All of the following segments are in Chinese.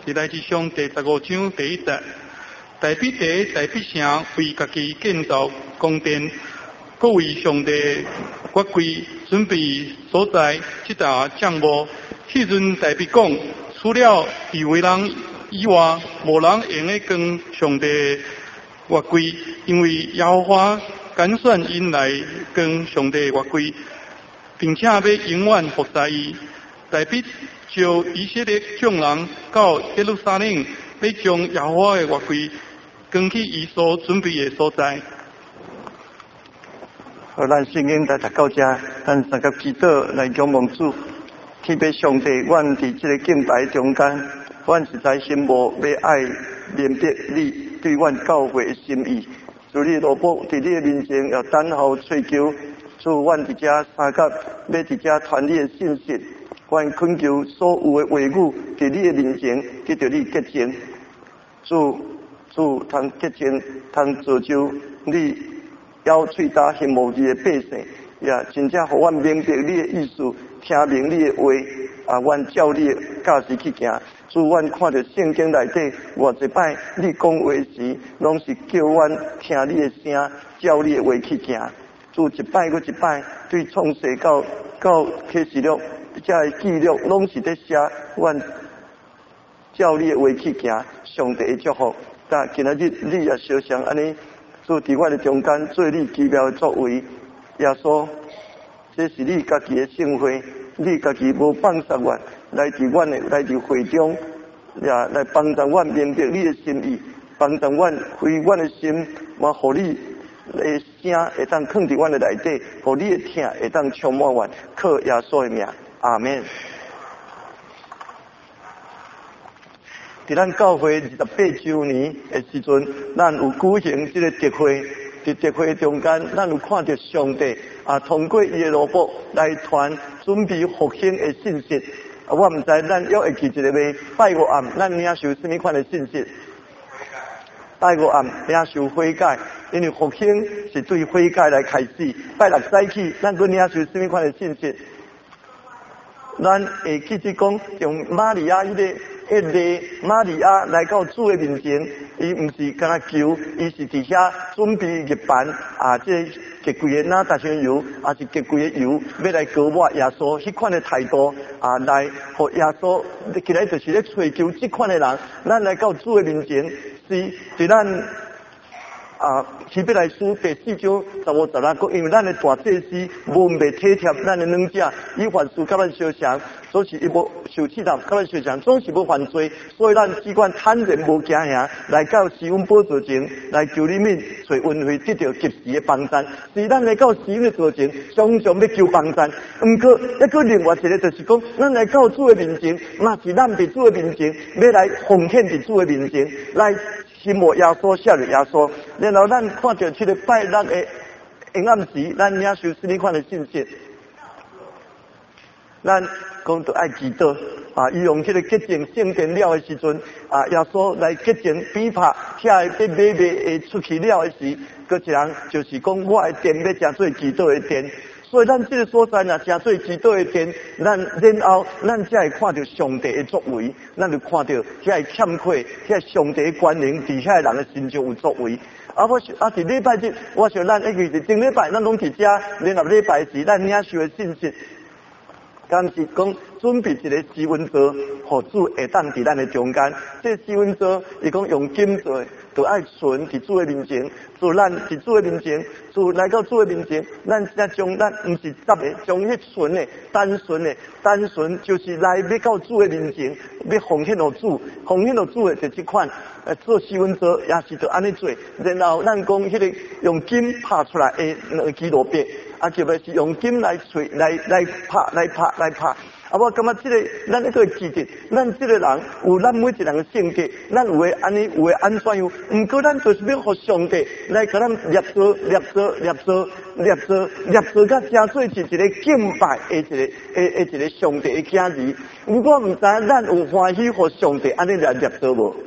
是来自上第15章第1节。大必地、大必城为家己建造宫殿，各为上帝国规准备所在。这大帐幕，迄阵大必讲，除了地位人以外，无人用得跟上帝约规，因为耶和华拣选因来跟上帝约规，并且要永远服侍伊。大必召以色列众人到耶路撒冷，要将耶和华的约规跟去伊所准备的所在。 好，咱圣经来读到这，咱三个祈祷来仰望主，祈求上帝，阮伫这个敬拜中间，阮实在心无要爱明白你对阮教会的心意。主你罗卜伫你的面前，要等候追求，主阮伫这三角要伫这传你的信息，阮恳求所有的话语伫你的面前，得到你洁净。主通洁净，通造就你要喙打行无义的百姓，也真正互阮明白你的意思，听明你的话，阮照你的价值去行。主，阮看到圣经内底偌一摆，你讲话时，拢是叫阮听你的声，照你的话去行。主，一摆又一摆，对创世到启示录，这个记录拢是在写阮照你的话去行，上帝的祝福。但今仔日你也相像安尼，主伫阮的中间做你奇妙的作为，耶稣，这是你家己的圣会，你家己无放杀阮，来伫会中，也来帮助阮明白你的心意，帮助阮开阮的心，嘛，互你的声会当放伫阮的内底，互你的听会当充满阮，靠耶稣的名，阿门。伫咱教会28周年的时阵，咱有举行这个集会，伫集会中间，咱有看到上帝通过伊的罗卜来传准备复兴的信息。我唔知咱约会记一个未？拜五暗，咱领受什么款的信息？拜五暗领受悔改，因为复兴是对悔改来开始。拜六早起，咱佮领受什么款的信息？咱会记住讲，用玛利亚迄个玛利亚来到主的面前，伊毋是干那求，伊是伫遐准备入办这结贵的哪达香油，是结贵的油，要来膏抹耶稣，迄款的态度来互耶稣，起来就是咧追求即款的人，咱来到主的面前，是伫咱希伯来书第4章15、16讲，因为咱的大祭司无袂体贴咱的软者，伊犯事甲咱相像，所以伊无受试探，甲咱相像，总是无犯罪，所以咱只管坦然无惊吓，来到施恩宝座前，来求你们找恩惠，得到及时的帮助。是咱来到施恩的座前，常常要求帮助。毋过，一个另外一个就是讲，咱来到主的面前，嘛是咱伫主的面前，要来奉献伫主的面前，来心无耶稣，效力耶稣。然后咱看到这个拜六的暗暗时，咱领受什么款的信息？咱讲到爱祈祷伊用这个洁净圣殿了的时阵耶稣来洁净比拍遐被买卖出去了的时，个一人就是讲我的殿要成做祈祷的殿。所以咱这个所在若成做祈祷的殿，然后咱才会看到上帝的作为，咱就看到遐欠缺，遐上帝的关联伫遐人的心中有作为。是礼拜日，我想咱是顶礼拜，咱拢伫遮，然后礼拜时咱领受的信息，敢是讲准备一个施恩座，互主会当伫咱的中间。这施恩座，伊讲用金做，就爱存伫主的面前，做咱伫主的面前，做来到主的面前，咱才将咱毋是杂的，将迄纯的、单纯就是来要到主的面前，要奉献互主，奉献互主的就即款。做施恩座也是就安尼做，然后咱讲迄个用金拍出来的那个基路伯，特别是用金来锤来拍。我感觉这个咱一个记得，咱这个人有咱每一人的性格，咱有的安尼，有的安怎样？毋过咱就是要互上帝来甲咱捏做，甲成做是一个敬拜的一个上帝的囝儿。如果毋知咱有欢喜互上帝安尼来捏做无？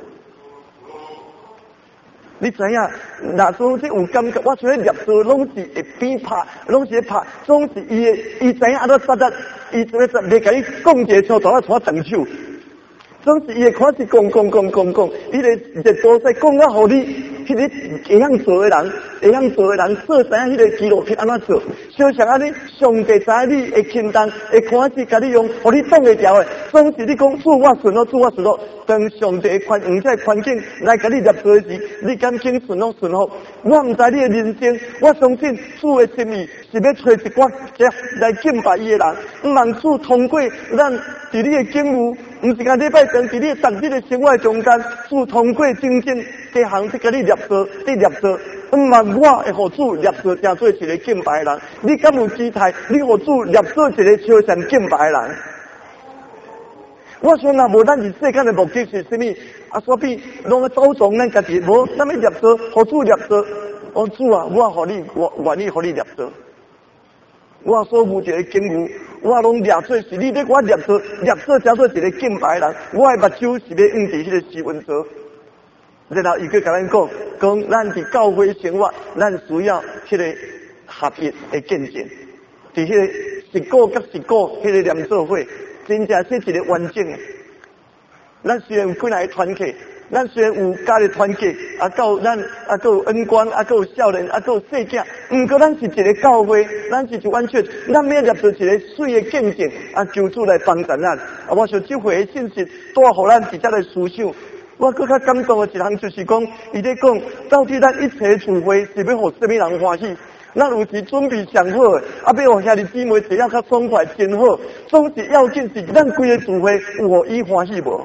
你知影，若说这有感觉，我所以念做拢是会边拍，拢是拍，总是伊知影安怎杀得，伊这个袂甲你讲一个错，大家带长手。 总是伊会开始讲，伊个热波在讲啊，互你迄个会晓做的人，做知影迄个纪录片安怎做，就像安尼，上帝知影你会轻重，会开始甲你用，互你挡会牢的。总是你讲主我顺咯，当上帝用这环境来甲你摄做时，你敢肯顺服？我毋知你的人生，我相信主的心意是要找一寡来敬拜伊的人，毋望主通过咱伫你的敬务。毋是讲礼拜堂伫你逐日的生活中间，主通过真正这项去甲你摄做，毋望我会互主摄做，成做一个敬拜的人。你敢有期待你互主摄做一个超常敬拜的人？我想若无咱是世间的目的是啥物？所以拢要走从咱家己，无咱要摄做，互主摄做。我主啊，我互你，我愿意互你摄做。我所有一个敬务，我拢摄做是你咧，我摄做才做一个敬拜的人。我的目睭是要用伫迄个时运做。然后伊佮甲咱讲咱伫教会生活，咱需要迄个合一的见证，伫迄个实果甲实果迄个连做伙，真正是一个完整的。咱虽然有几来团契。咱虽然有家的团结，到咱还有恩官，还有少年，还有细囝，毋过咱是一个教会，咱是一完全，咱要摄做一个水的见证，求主来帮助咱。我想这回的信息带互咱直接来思想。我更较感动的一项就是讲，伊咧讲到底咱一切聚会是要互什么人欢喜？咱有时准备上好的，要互兄弟姊妹一样较爽快，真好。总是要紧是咱规个聚会有互伊欢喜无？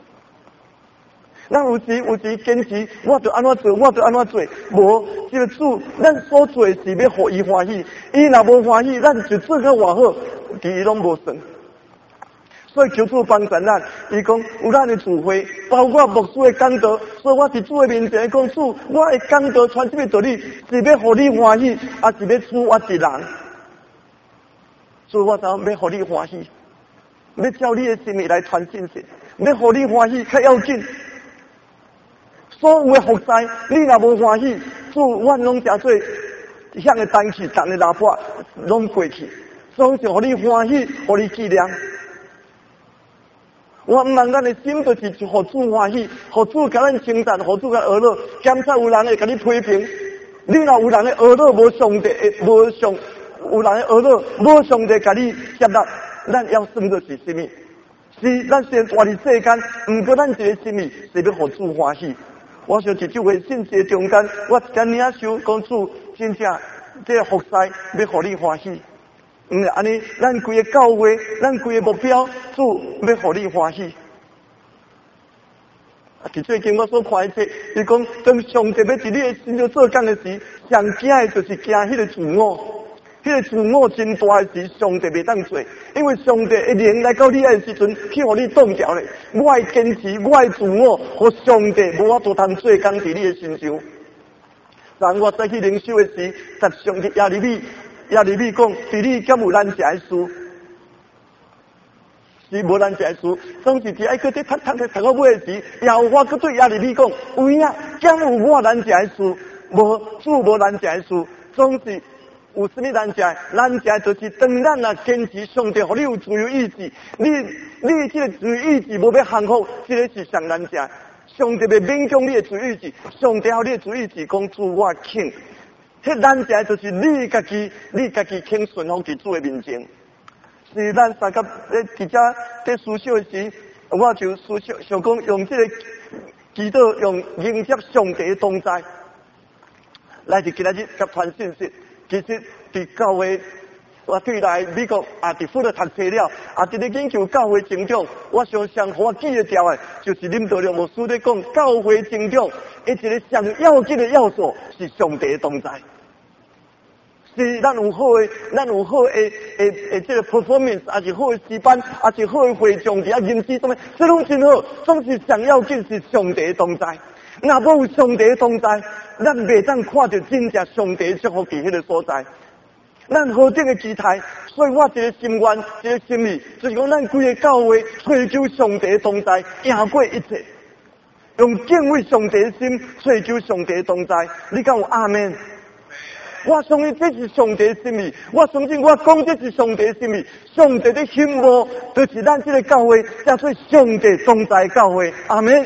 咱有时坚持，我就安怎做，无这个主，咱所做是要互伊欢喜，伊若无欢喜，咱就做较偌好，其余拢无算。所以求主帮助咱，伊讲有咱的聚会，包括牧师的讲道，所以我伫主的面前讲主，我的讲道传这个道理，是要互你欢喜，是要处我一人，所以我要互你欢喜，要照你的心意来传信息，要互你欢喜较要紧。所有的服侍，你若无欢喜，主我拢诚做向的单去，当的喇叭拢过去，总是互你欢喜，互你纪念。我毋望咱的心就是互主欢喜，互主甲咱称赞，互主甲学乐，检查有人会甲你批评，你若有人的学乐无上帝，有人的学乐无上帝甲你接纳，咱要算作是啥物？是咱虽然活伫世间，毋过咱一个心意是要互主欢喜。我想伫这回信息中间，我今领受讲主真正这个服侍要互你欢喜，安尼咱规个教会，咱规个目标，主要互你欢喜。伫最近我所看的册，伊讲当上帝要伫你的心中做工的时，上惊的就是惊迄个自我。迄个自我真大的时，上帝袂当做，因为上帝一灵来到你的时阵，去互你挡掉咧。我的坚持，我的自我，和上帝无法度通做工伫你的身上。当我再去灵修的时，在上帝亚利米讲，伫你敢有难食的事？是无难食的事，总是伫爱搁伫读到尾的时，耶和华搁对亚利米讲：有影，敢有我难食的事？主无难食的事，总是。有什么难食？难食就是当咱若坚持上帝，互你有自由意志，你这个自由意志无要幸福，这个是上难食。上帝要勉强你的自由意志，上帝互你的自由意志讲主我肯。迄难食就是你家己肯顺服伫主的面前。是咱三甲伫遮在思想的时，我就想讲用这个祈祷，用迎接上帝的同在，来伫今仔日甲传信息。其实伫教会，我对来美国伫附了读册了，伫咧研究教会成长，我想上互我记得掉的，就是林道良牧师咧讲教会成长，一个上要紧的要素是上帝的同在，是咱有好的这个 performance， 也是好的诗班，也是好的会众伫吟诗什么，这拢真好，总是上要紧是上帝的同在。若无有上帝的同在，咱袂当看到真正上帝的祝福伫迄个所在。咱何等的期待，所以我一个心愿，一个心意，就是讲咱规个教会追求上帝的同在，赢过一切，用敬畏上帝的心追求上帝的同在。你敢有阿们？ 我相信这是上帝的心意，我相信我讲这是上帝的心意。上帝的心目就是咱这个教会叫做上帝同在教会。阿们。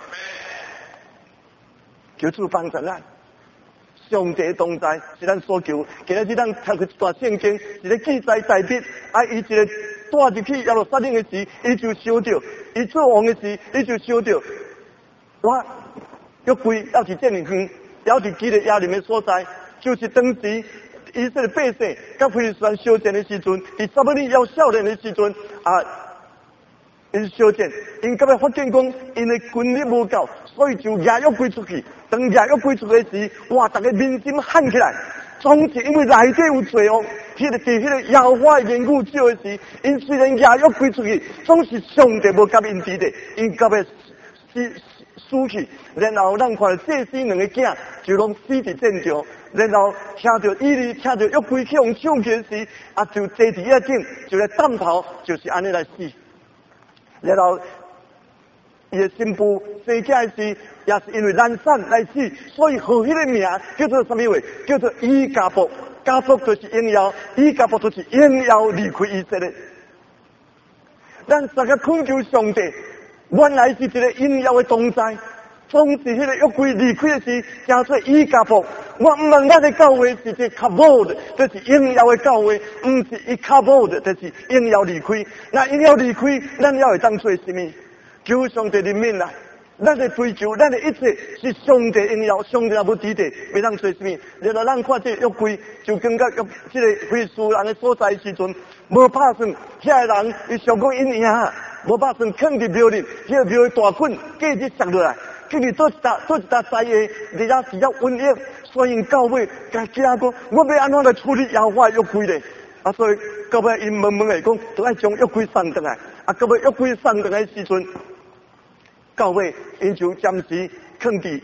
求主帮助咱。上帝同在是咱所求。今日咱读一段圣经，一个记载大卫，伊一个带入去耶路撒冷的时，伊就想到，伊做王的时，伊就想到，我约柜要是这么远，要是基列亚林的所在，就是当时以色列百姓甲非利士人相战的时阵，伫撒母耳要少年的时阵因相战，因甲要发现讲，因的军力无够，所以就押约柜出去。当押约柜出去时，哇！大家民心喊起来，总是因为内底有罪恶。伫迄个耶和华的言语少的时，因虽然押约柜出去，总是上帝无甲因治的，因甲要死去。然后咱看祭司两个囝就拢死伫战场，然后听到伊利听到约柜去用抢去时，就坐伫遐顶，就来弹头，就是安尼来死。然后伊的新妇生囝时，也是因为懒散来死，所以号迄个名叫做什么话？叫做以加卜。加卜就是应邀，以加卜就是应邀离开以色列。咱大家恳求上帝，原来是一个应邀的同在。总是迄个约柜离开的时，叫做以加卜。我唔问咱的教会是一个卡布的，就是应邀的教会，唔是以卡布的，就是应邀离开。那应邀离开，咱要会当做什么？求上帝怜悯啦！咱的追求，咱的一切是上帝应邀，上帝也无指定，袂当做什么。然后咱看这约柜，就感觉这个非利士人的所在时阵，无打算，遐个人伊想讲因赢，无打算放伫庙里，迄个庙的大棍继续摔落来，继续做一搭灾厄，而且是要瘟疫，所以到尾甲惊讲，我要安怎来处理耶和华约柜咧？所以到尾因问问的讲，都爱将约柜送回来。到尾约柜送回来的时阵。到尾，因就暂时放伫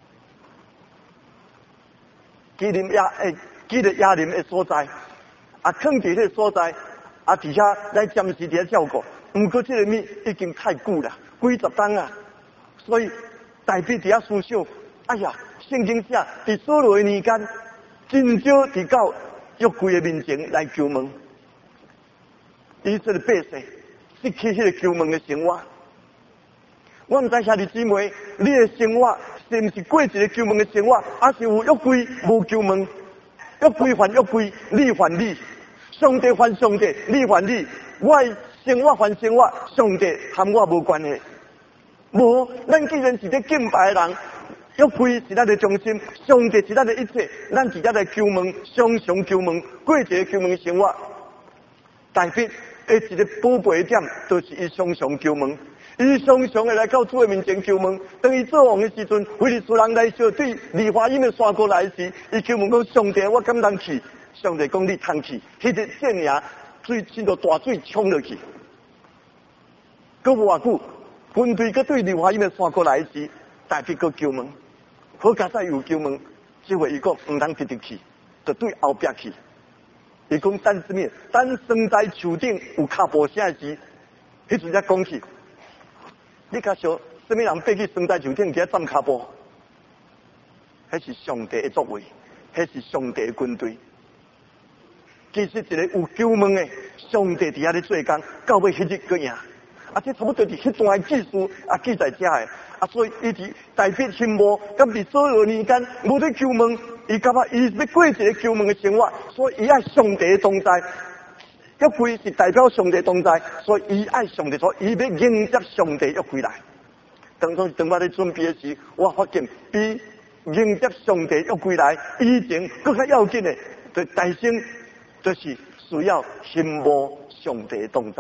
基列亚林的所在，放伫迄个所在，伫遐来暂时伫遐照顾。毋过这个物已经太久啦，几十冬啊，所以大卫伫遐思想，哎呀，圣经写伫所罗的年间，真少伫到约柜的面前来求问，以色列百姓失去迄个求问的生活。我唔知兄弟姊妹，你的生活是毋是过一个求问的生活，还是有约柜无求问？约柜还约柜，你还你，上帝还上帝，你还你。我的生活还生活，上帝和我无关系。无，咱既然是咧敬拜的人，约柜是咱的中心，上帝是咱的一切，咱直接来求问，常常求问，过一个求问的生活。大卫的一个宝贝点，就是伊常常求问。伊常常的来到主的面前求问，当伊做王的时阵，非利士人来小对利华因的山过来时，伊求问讲上帝，我敢当去？上帝讲你通去，迄个箭矢水进到大水冲落去。过无偌久，军队搁对利华因的山过来时，大卫搁求问，好加再又求问，结果伊讲唔通直直去，就对后壁去。伊讲等什么？等生在树顶有脚步声时，迄阵才讲去。你较想，什么人爬去生在树顶去站脚步？迄是上帝的作为，迄是上帝的军队。其实一个有救问的上帝伫遐咧做工，到尾迄日个赢。这差不多是迄段的记述记载遮的。所以伊伫大卫心魔，甲伫所有年间无咧救问，伊感觉伊要过一个救问的生活，所以伊爱上帝的同在。约柜是代表上帝同在，所以伊爱上帝，所以伊要迎接上帝约柜来。当我咧准备的时，我发现比迎接上帝约柜来以前更加要紧的，就大声就是需要心无上帝的同在。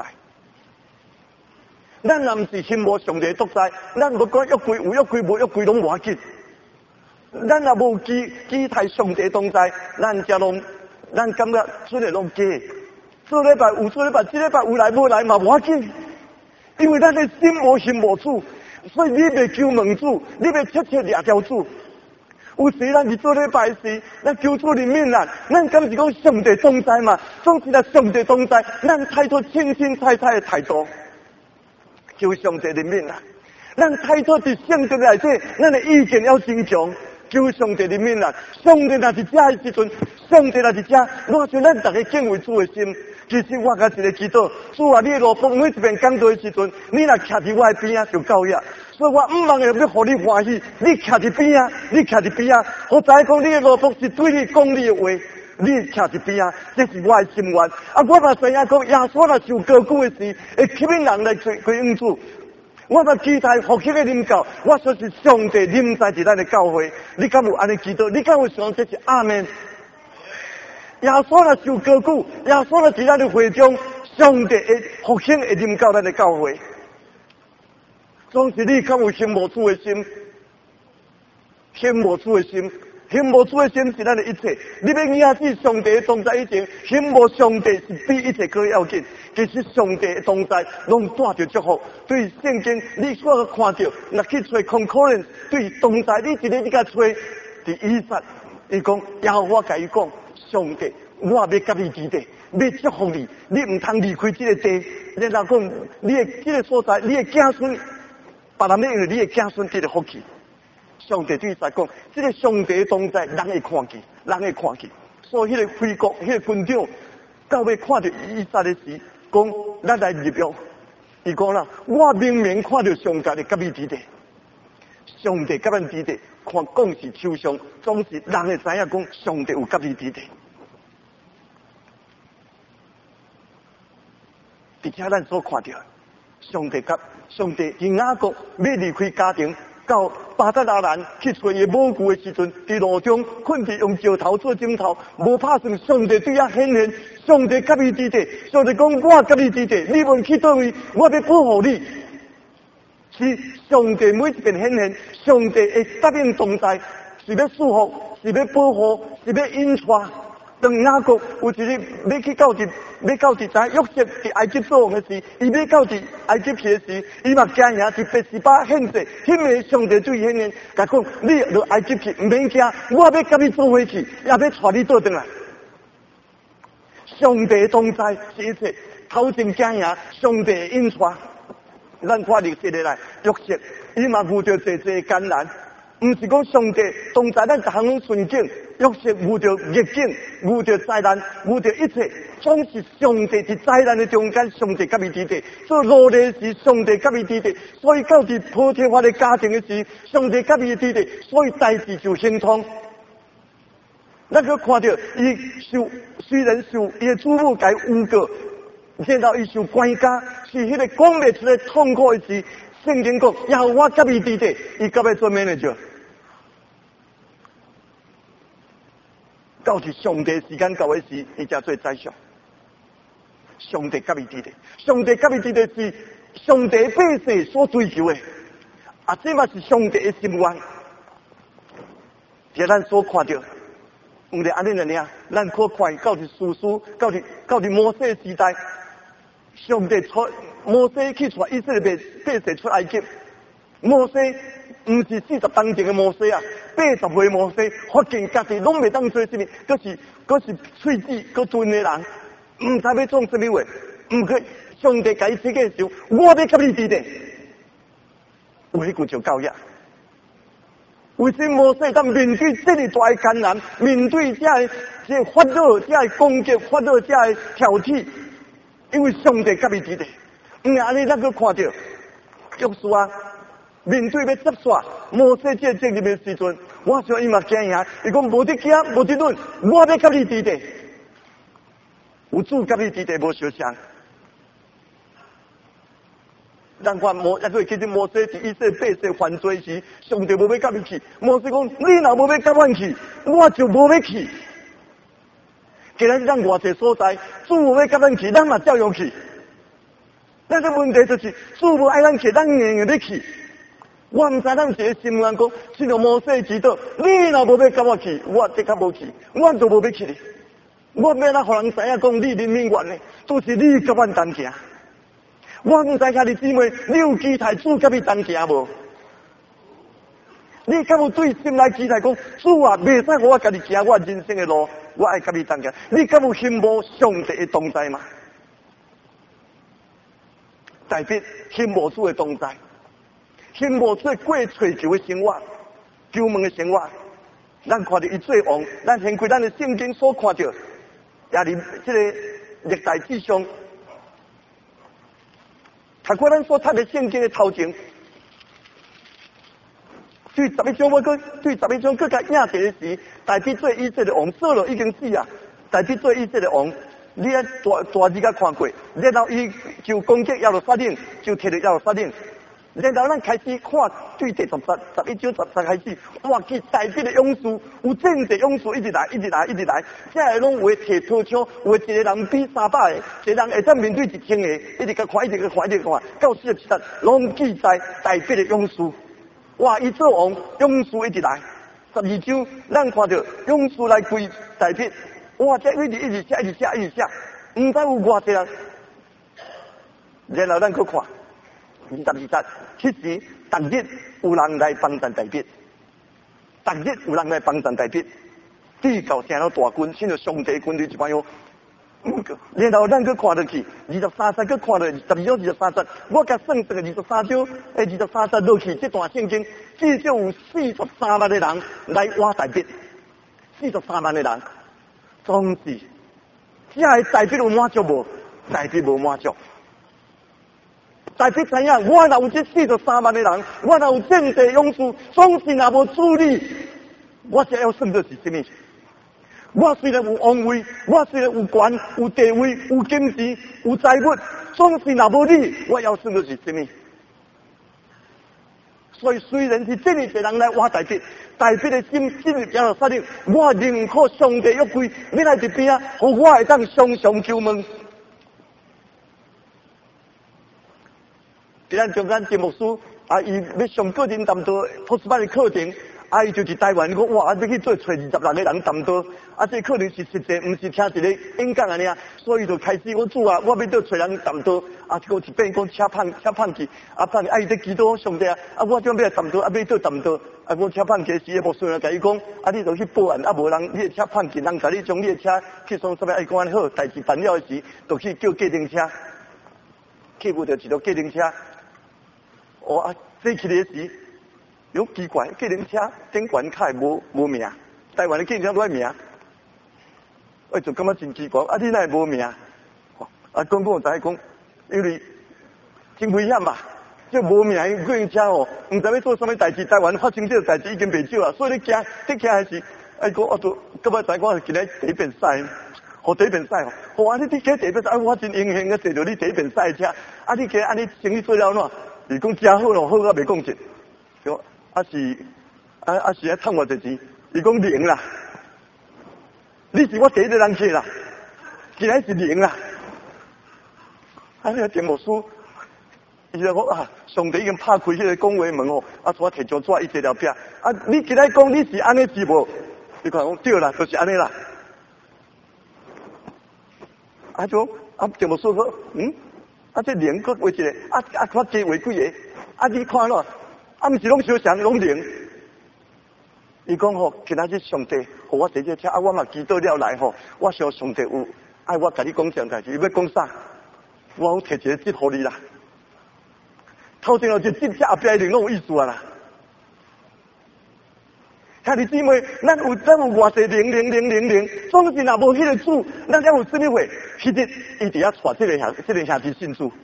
咱若毋是心无上帝的同在，咱无管约柜有约柜无约柜拢无要紧。咱若无期待上帝的同在，咱感觉出来拢假。做礼拜有做礼拜，这礼拜有来无来嘛无要紧，因为咱的心无心无主，所以你袂求问主，你袂切切抓条主。有时咱是做礼拜时，咱求主怜悯咱敢是讲上帝同在嘛？总是咱上帝同在，咱态度清清彩彩的态度，求上帝怜悯咱态度伫圣经内底，咱的意见要真强。 求上帝的免难。上帝若是遮的时阵，上帝若是遮，我想咱大家敬畏主的心。其实我甲一个祈祷，主啊，你的路途每一遍讲道的时阵，你若徛伫我的边仔就够呀。所以我唔望要互你欢喜，你徛伫边仔，你徛伫边仔，我知讲你的路途是对你讲你的话，你徛伫边仔，这是我的心愿。啊，我嘛知影讲，耶稣若受高举的时，会吸引人来归应主。我嘛期待复兴的领教，我说是上帝临在伫咱的教会。你敢有安尼祈祷？你敢有想这是阿门？耶稣若受高举，耶稣若伫咱的会中，上帝的复兴会临到咱的教会。总是你敢有兴无主的心，兴无主的心，兴无主的心是咱的一切。你要仰视上帝的同在以前，兴无上帝是比一切更要紧。其实上帝的同在拢带着祝福。对圣经，你所看到，若去找 concordance， 对同在，你一个你甲找，伫以撒，伊讲耶和华甲伊讲，上帝，我要甲你伫地，要祝福你，你唔通离开这个地。然后讲，你的这个所在，你的子孙，别人要因为你的子孙得了福气。上帝对伊撒讲，这个上帝的同在，人会看见，人会看见。所以迄个飞国，迄个军长，到尾看到以撒的时，讲咱来入约。伊讲啦，我明明看到上帝的甲你伫地，上帝甲咱伫地，看讲是抽象，总是人会知影讲上帝有甲你伫地。而且咱所看到，上帝伫雅各要离开家庭，到巴达拉兰去找伊母牛的时阵，伫路中困伫用石头做枕头，无拍算上帝对遐显现，上帝甲伊伫地，上帝讲我甲你伫地，你无去倒位，我要保护你。是上帝每一遍显现，上帝会答应同在，是要祝福，是要保护，是要引带。当雅各有一日要去到伫知约瑟伫埃及做王的时，伊要到伫埃及去的时，伊嘛惊遐伫别是巴献祭，迄个上帝对伊显现，甲讲你落埃及去，唔免惊，我要甲你做伙去，也要带你倒转来。上帝同在是一切，头前惊遐，上帝引带。咱看历史的来，约瑟伊嘛遇到侪艰难。唔是讲上帝同在咱逐项拢顺境，约瑟遇到逆境，遇到灾难，遇到一切，总是上帝伫灾难的中间，上帝甲伊伫地，做努力时，上帝甲伊伫地，所以到伫破天荒的家庭的时，上帝甲伊伫地，所以代志就行通。咱去看到伊虽然受伊的祖母甲伊诬告，现到伊受关押，是迄个讲袂出来痛苦的时。圣经讲，耶和华甲伊伫地，伊甲要做 manager。到是上帝时间到的时，伊才做宰相。上帝甲伊伫地，上帝甲伊伫地是上帝百姓所追求的，啊，这嘛是上帝的心愿。像咱所看到，唔是安尼了尔，咱可看到是史书，到是摩西时代，上帝出。摩西去带以色列百姓出埃及，摩西唔是40当前的摩西啊，80岁摩西，发现家己拢未当做什么，佫是喙齿佫钝的人，唔知要做什么话，唔过上帝甲伊设计的时候，我要甲你伫地，有迄句就教育。为什么摩西当面对这么大的艰难，面对这法老这攻击，法老这挑剔，因为上帝甲伊伫地。安尼咱去看到，约书亚面对要接煞摩西这责任的时阵，我想伊嘛惊遐，伊讲无得惊，无得论，我要甲你伫地，有主甲你伫地无相像。咱看其实摩西伫以色列百姓犯罪时，上帝无要甲伊去，摩西讲你若无要甲阮去，我就无要去。今日咱偌济所在，主无要甲咱去，咱嘛照样去。但是问题就是，主无爱咱去，咱硬要去。我唔知咱一个心愿讲，像着摩西祈祷，你若无要甲我去，我即刻无去，我就无要去哩。我要咱互人知影讲，你人民愿的，都是你甲阮同行。我唔知兄弟姊妹，你有期待主甲你同行无？你敢有对心内期待讲，主啊，袂使互我家己行我人生的路，我爱甲你同行。你敢有羡慕上帝的同在吗？代表羡慕主的同在，羡慕主过追求的生活，求问的生活。 咱看到伊做王，咱先归咱的圣经所看到，也伫这个历代志上，读过咱所读的圣经的头前，对11章我搁对11章更加应地的时，大比做以色列王，扫罗已经死啊，大比做以色列王。你啊大字甲看过，然后伊就攻击亚罗撒冷，就摕着亚罗撒冷。然后咱开始看对第11章10开始，哇！去大笔的勇士，有真济勇士一直来，这个拢有摕拖枪，有一个人比300个，一个人会当面对1000个，一直甲看，到47节拢记载大笔的勇士。哇！伊做王，勇士一直来。12章咱看到勇士来跪大笔。哇！这一直写，唔知有偌济人。然后咱去看22节，其实逐日有人来帮衬大笔，对到成了大军，现在上帝军队一般样。然后咱去看落去，23节去看落12章23节，我甲算算个23章23节落去，这段圣经至少有43万的人来挖大笔，43万的人。总是，这个大笔有满足无？大笔无满足。大笔知影，我若有这43万的人，我若有真济勇士，总是若无处理，我这要算作是什么？我虽然有王位，我虽然有权、有地位、有金钱、有财物，总是若无你，我要算作是什么？所以虽然是这么多人来挖大笔的心进入亚罗撒冷，我认可上帝约规，你来这边啊，互我会当常常求问。咱中间节目师啊，伊要上个人谈道托斯班的课程，啊，伊就是台湾，讲哇，要去做找26个人谈道，啊，这可能是实际，唔是听一个演讲安尼啊，所以就开始我主啊，我要到找人谈道，啊，结果一变讲车胖去，啊，胖去，啊，伊在基督上帝啊，啊，我怎要来谈道，啊，要到谈道，啊，我车胖去时，也无算人甲伊讲，啊，你就去报案，啊，无人你的车胖去，人甲你将你的车去送什么？伊讲安好，代志办了时，就去叫计程车，去不着一条计程车。哦啊，坐起来时，有奇怪，计程车顶悬卡无名，台湾的计程车都爱名，就感觉真奇怪，啊，你哪会无名？啊，根本就讲，因为真危险嘛，这无名的计程车哦，唔知要做什么代志，台湾发生这个代志已经袂少啊，所以你惊还是，讲我都根本知我今日第一遍赛，互第一遍赛哦，啊，你第一遍赛，啊，我真荣幸啊，坐到你第一遍赛车，啊，你安尼生意做了喏。伊讲真好咯，好到袂讲尽，说是啊趁我这钱，伊讲零啦，你是我第一个人去啦，竟然是零啦，啊那个节目师，伊就讲啊，上帝已经拍开迄个讲话门哦，啊我摕张纸一直了壁，啊你竟然讲你是安尼是无？伊讲对啦，就是安尼啦，啊就啊节目师说啊，这零个为一个，我加为几个，啊，你看咯，啊，毋是拢相像拢零。伊讲吼，今仔日上帝，互我坐这车，啊，我嘛祈祷了来吼，我想上帝有爱我甲你讲啥代志，伊要讲啥，我好摕一个纸互你啦。头前有一个纸，后壁一定拢有意思啊啦。兄弟姊妹，咱有偌济00000，总是若无迄个主，咱才有什么会？其实伊伫遐带这个兄弟信主。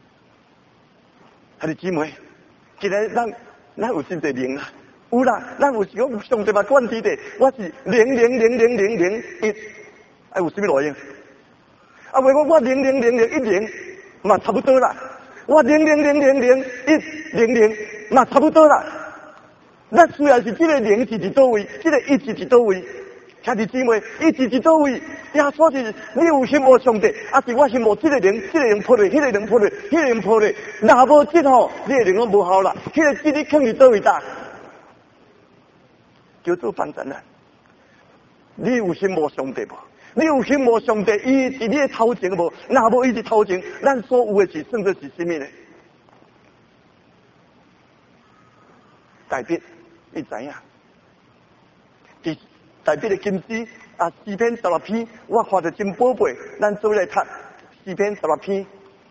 兄弟姊妹，今日咱有真侪零啊，有啦，咱有时讲上帝嘛管理的，我是0000001，哎，有什么路用？啊，袂讲我0000010嘛差不多啦，我000000100嘛差不多啦。咱虽然是这个零是伫倒位，这个一是伫倒位，兄弟姊妹，一是伫倒位，耶稣是你有信无上帝，啊是我信无这个零，这个零破咧，迄个零破咧，迄个零破咧，若无这吼，你个零拢无效啦，迄个这你肯伫倒位搭，叫做反正啦。你有信无上帝无？你有信无上帝？伊伫你的头前无？若无伊伫头前，咱所有的是算作是什么呢？大笔。你知影？伫大笔的金枝啊，4篇16篇，我看着真宝贝。咱做来读4篇16篇，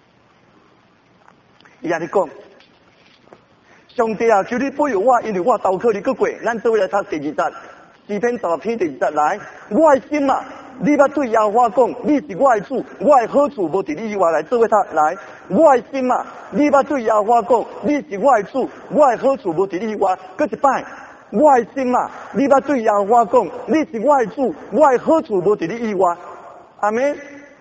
伊安尼讲：上帝啊，求你保佑我，因为我投靠你过过。咱做来读第2节诗篇16篇第20来，我的心啊，你捌对耶和华讲，你是我的主，我的好处无伫你以外来做伙他来。我的心啊，你捌对耶和华讲，你是我的主，我的好处无伫你以外。搁一摆，我的心啊，你捌对耶和华讲，你是我的主，我的好处无伫你以外。阿门。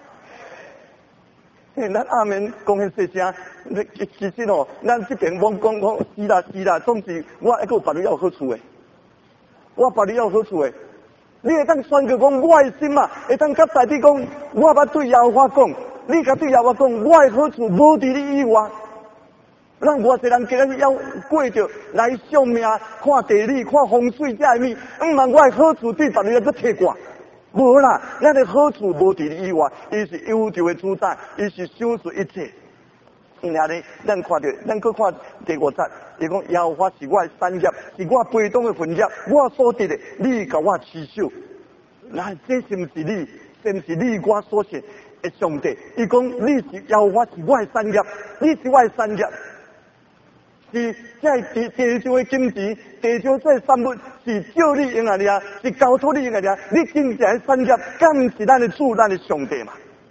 咱阿门讲很细声，其实哦，咱这边讲是啦，总是我还有别人有好处的，我别人有好处的。你会当宣告讲我的心啊，会当甲大地讲，我捌对耶和华讲，你甲对耶和华讲，我的好处无伫你以外。咱偌济人今日要过着来相命，看地理、看风水这物，毋茫我的好处对别人要去摕我。无啦，咱的好处无伫你以外，伊是宇宙的主宰，伊是想出一切。然后呢，咱看到，咱去看第5节，伊讲耶和华是我的产业，是我被动的分业，我所得的，你甲我持守。那这是毋是你？是毋是你我所信的上帝？伊讲你是耶和华是我的产业，你是我的产业。是在地上的金钱，地上这产物是照你用来了，是交托你用来了。你真正的产业，敢是咱的主，咱的上帝嘛？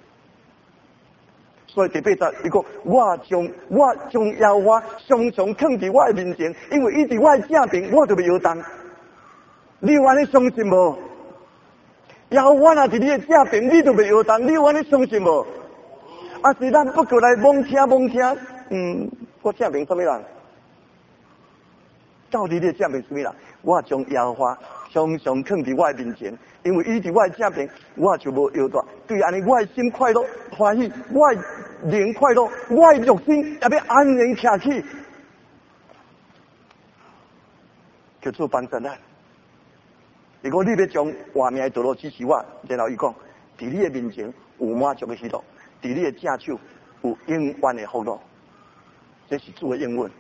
所以第8节，伊讲我将耶和华常常放伫我的面前，因为伊伫我的正边，我就袂摇动。你有安尼相信无？耶和华若伫你的正边，你就袂摇动。你有安尼相信无？啊，是咱不过来罔听，我正边什么人？到底你的正面是咩啦？我将耶和华常常放伫我的面前，因为伊伫我的正面，我就无摇动。对安尼，我的心快乐欢喜，我的灵快乐，我的肉身也要安然徛起。叫做帮助咱。如果你要将活命的道路指示我，然后伊讲，伫你的面前有满足的喜乐，伫你的正手有永远的福乐。这是主的应允。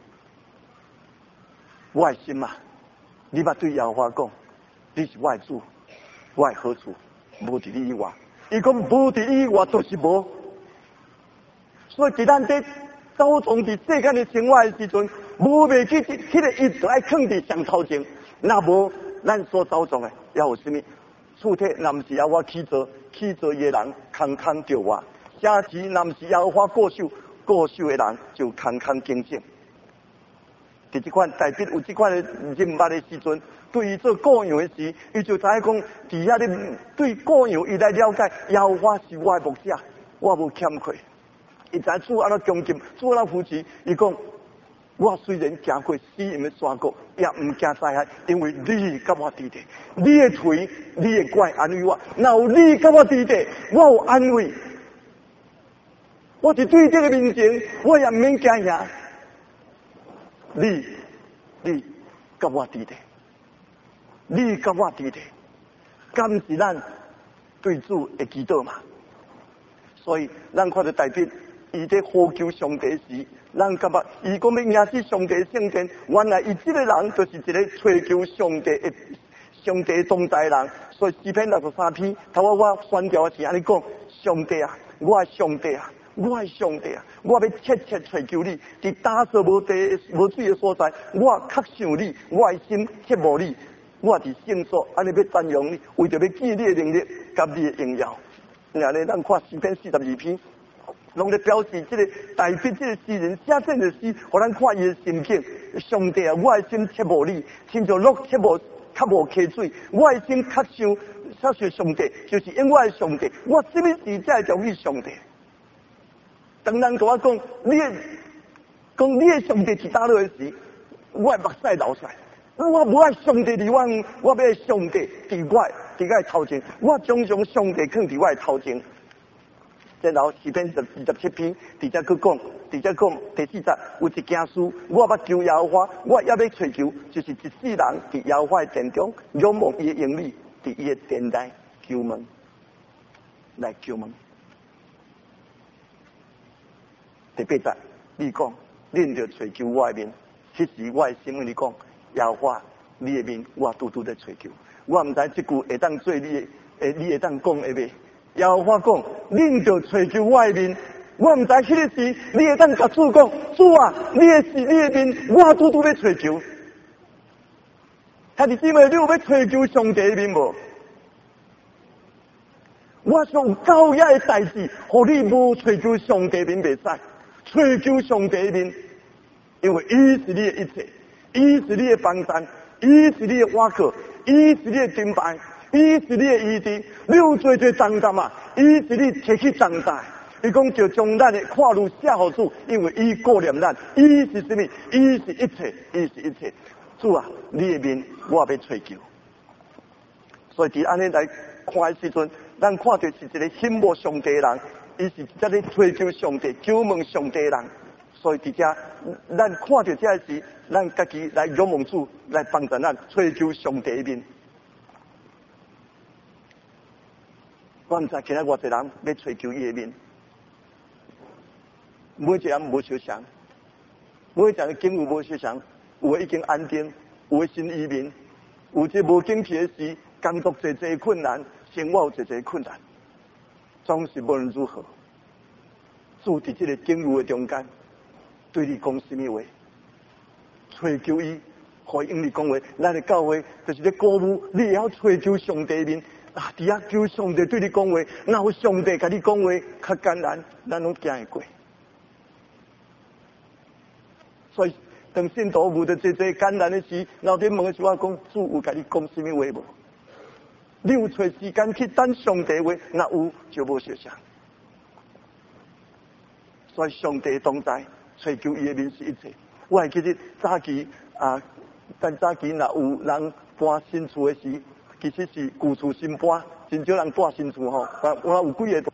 我的心啊，你捌对耶和华讲，你是我的主，我的好处无伫你以外。伊讲无伫你以外，就是无。所以伫咱这走从伫世间的生活的时阵，无袂记迄个伊就爱放伫上头前。那无咱所走从的，要有什么？厝体若毋是要我起做伊的人，空空着我；城市若毋是要我过手的人，就空空警醒。伫这款代笔有这款的人物的时阵，对于做雇羊的时，伊就知影讲，伫遐咧对雇羊伊来了解，耶和华是我的牧者，我无欠亏。伊知主安怎恭敬，主安怎扶持，伊讲，我虽然行过死荫的山谷，也毋惊灾害，因为你甲我伫地，你的腿，你的拐安慰我。若有你甲我伫地，我有安慰。我伫对这个面前，我也毋免惊吓。你甲我伫地，你甲我伫地，敢是咱对主的祈祷嘛？所以咱看到大笔，伊在呼求上帝时，咱感觉伊讲要认识上帝的圣殿，原来伊这个人就是一个追求上帝同在的人。所以诗篇63篇，头我宣调是安尼讲：上帝啊，我的上帝啊！我的上帝啊，我要切切追求你，伫打扫无水的所在，我较想你，我的心切慕你，我伫圣所安尼要赞扬你，为着要见你的能力，甲你的荣耀。然后呢，咱看诗篇42篇，拢咧表示这个代笔这个诗人写这个诗，互咱看伊的心境。上帝啊，我的心切慕你，亲像鹿切慕较无溪水，我的心较想上帝，就是因我的上帝，我什么时才会中意上帝？当人跟我讲，你的上帝是倒落的时，我的目屎流出来。我无爱上帝伫我要上帝伫我的头前，我常常上帝放伫我的头前。然后诗篇47篇，伫遮去讲，第4节有一件事，我捌求耶和华，我也要追求，就是一世人伫耶和华的殿中仰望伊的应许，伫伊的殿内求问，来求问。第8节，你讲，恁着追求我的面，迄时我的心里讲，耶和华，你的面我拄拄在追求。我毋知这句会当做你会当讲的袂？耶和华讲，恁着追求我的面。我毋知迄个时，你会当甲主讲，主啊，你的面，我拄拄要追求。 他弟姊妹，你有要追求上帝的面无？我想高雅的代志，互你无追求上帝面袂使，追求上帝面，因为伊是你的一切，伊是你的帮山，伊是你的瓦靠，伊是你的金牌，伊是你的医治。你有做重担啊，伊是你提起重担。伊讲就将咱的跨路下好主，因为伊顾念咱，伊是什么？伊是一切，伊是一切。主啊，你的面我要追求。所以伫安尼来看的时阵，咱看到是一个信慕上帝的人，伊是一个追求上帝、求问上帝的人。所以伫遮，咱看到这时，咱家己来仰望主，来帮助咱追求上帝的面。我唔知今日偌济人要追求伊的面。每一个人无相像，每一个人境遇无相像，有的已经安定，有的新移民，有这无景气的时，工作侪困难，生活有侪困难，总是无论如何，住伫这个境遇的中间，对你讲什么话？追求伊，回应你讲话，咱的教会就是咧鼓舞你，也要追求上帝面啊！伫遐求上帝对你讲话，然后上帝甲你讲话较艰难，咱拢行会过。所以，当信徒遇到这艰难的时，老天问的时候，我讲主有甲你讲什么话无？你有找时间去等上帝话，那有就无相像。所以上帝同在，追求伊的面是一切。我还记得早期但早期若有人搬新厝的时，其实是旧厝新搬，真少人搬新厝吼。我有几个